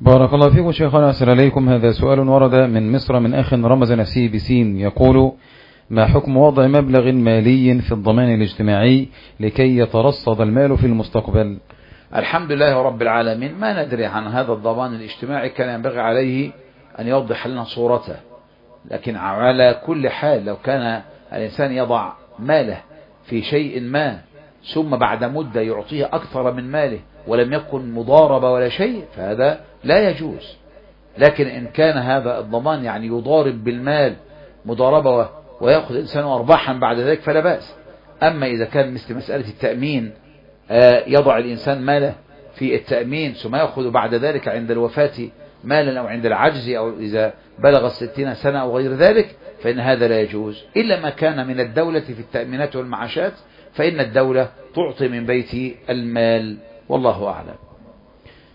بارك الله فيكم شيخنا، أسأل عليكم. هذا سؤال ورد من مصر من أخ رمز نفسه بسين، يقول: ما حكم وضع مبلغ مالي في الضمان الاجتماعي لكي يترصد المال في المستقبل؟ الحمد لله رب العالمين، ما ندري عن هذا الضمان الاجتماعي، كان ينبغي عليه أن يوضح لنا صورته. لكن على كل حال لو كان الإنسان يضع ماله في شيء ما ثم بعد مدة يعطيه أكثر من ماله ولم يكن مضاربة ولا شيء، فهذا لا يجوز. لكن إن كان هذا الضمان يعني يضارب بالمال مضاربة ويأخذ الإنسان أرباحا بعد ذلك فلا بأس. أما إذا كان مثل مسألة التأمين، يضع الإنسان ماله في التأمين ثم يأخذ بعد ذلك عند الوفاة مالا أو عند العجز أو إذا بلغ 60 سنة أو غير ذلك، فإن هذا لا يجوز إلا ما كان من الدولة في التأمينات والمعاشات، فإن الدولة تعطي من بيت المال، والله أعلم.